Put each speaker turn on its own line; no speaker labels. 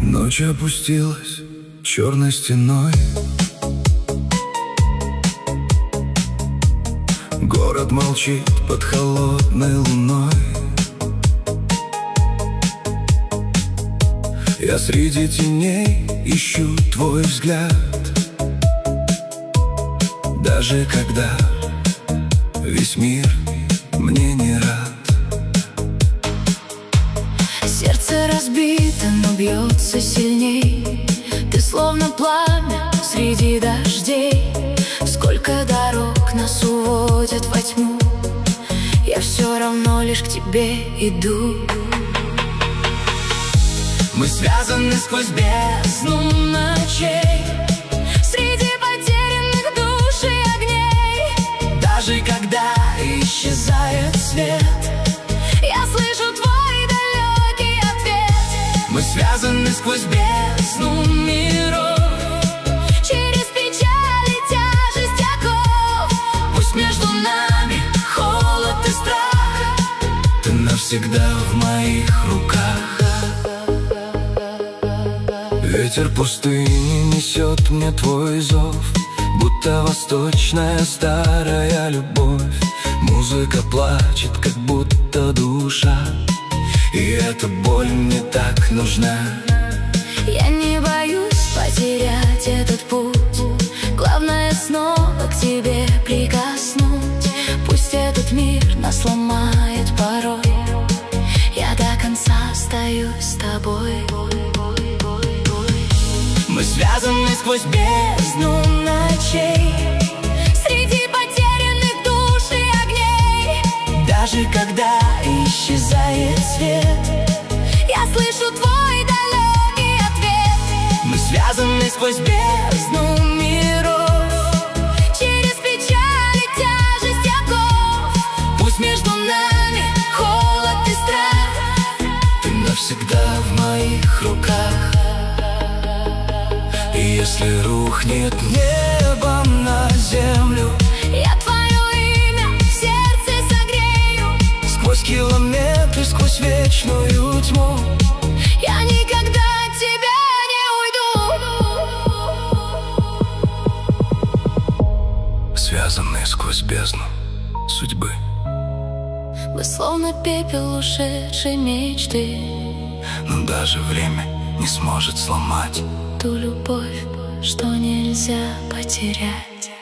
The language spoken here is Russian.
Ночь опустилась черной стеной. Город молчит под холодной луной. Я среди теней ищу твой взгляд, даже когда весь мир мне не рад.
Сердце разбито, но бьется сильней. Ты словно пламя среди дождей. Сколько дорог нас уводят во тьму, я все равно лишь к тебе иду.
Мы связаны сквозь бездну ночей,
среди потерянных душ и огней.
даже когда исчезает свет,
я слышу твой далекий ответ.
мы связаны сквозь бездну миров,
через печаль и тяжесть оков.
пусть между нами холод и страх, ты навсегда в моих руках. Ветер пустыни несет мне твой зов, будто восточная старая любовь. Музыка плачет, как будто душа, и эта боль мне так нужна.
Я не боюсь потерять этот путь, главное снова к тебе прикоснуть. Пусть этот мир нас ломает порой, я до конца остаюсь с тобой.
Мы связаны сквозь бездну ночей,
среди потерянных душ и огней.
даже когда исчезает свет,
я слышу твой далекий ответ.
мы связаны сквозь бездну миров,
через печаль и тяжесть оков.
пусть между нами
Холод и страх,
ты навсегда в моих руках. И если рухнет небо на землю,
я твое имя в сердце согрею.
сквозь километры, сквозь вечную тьму,
Я никогда от тебя не уйду.
связанные сквозь бездну судьбы.
Мы словно пепел ушедшей мечты,
Но даже время не сможет сломать
ту любовь, что нельзя потерять.